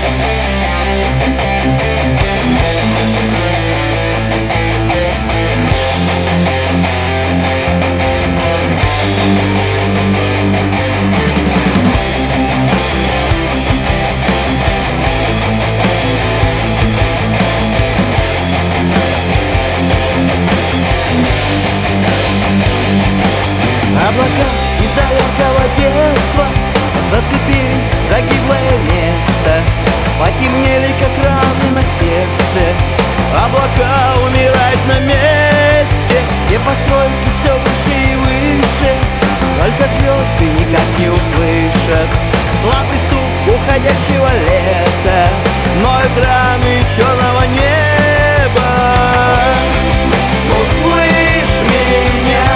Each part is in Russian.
Облака из далекого детства зацепились за гиблое место, потемнели, как раны на сердце. Облака умирают на месте, где постройки все выше и выше. Только звезды никак не услышат слабый стук уходящего лета, ноют раны черного неба. Услышь меня,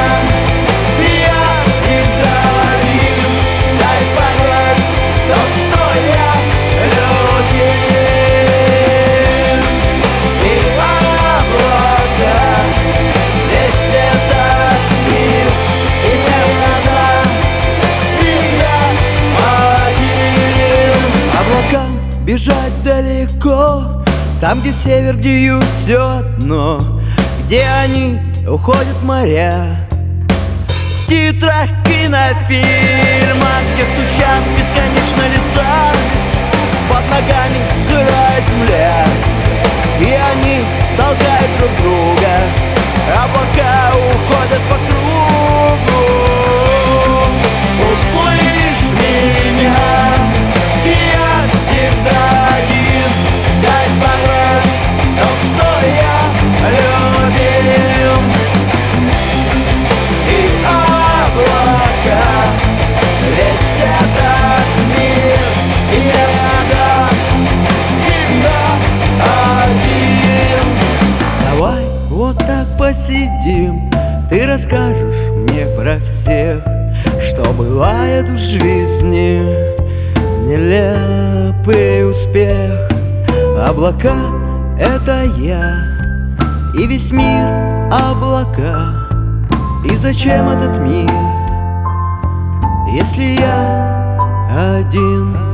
бежать далеко, там, где север, где юг, все одно, где они уходят в моря. В титрах кинофильма, где стучат бесконечно леса, под ногами сырая земля, и они толкают друг друга, облака уходят по кругу. Услышь меня, я всегда один, дай собрать то, что я любим. И облака, весь этот мир, и я всегда один. Давай вот так посидим, ты расскажешь мне про всех, что бывает в жизни. Нелепый успех. Облака — это я, и весь мир — облака. И зачем этот мир, если я один?